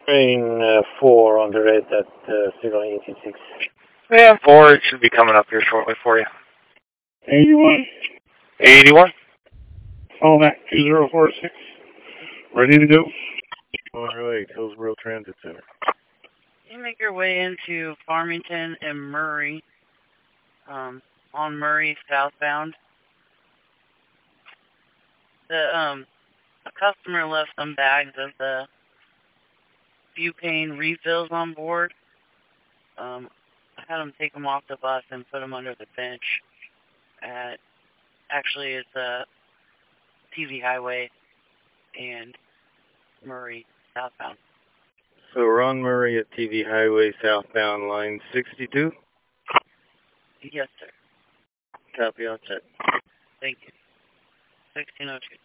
Train 4 on the red at signal 86. Yeah, 4, it should be coming up here shortly for you. 81. 81? Call back 2046. Ready to go. Alright, Hillsborough Transit Center. You make your way into Farmington and Murray, on Murray southbound. The customer left some bags of the butane refills on board. I had them take them off the bus and put them under the bench at, actually it's TV Highway and Murray southbound. So we're on Murray at TV Highway southbound line 62? Yes, sir. Copy, I'll check. Thank you. 1602.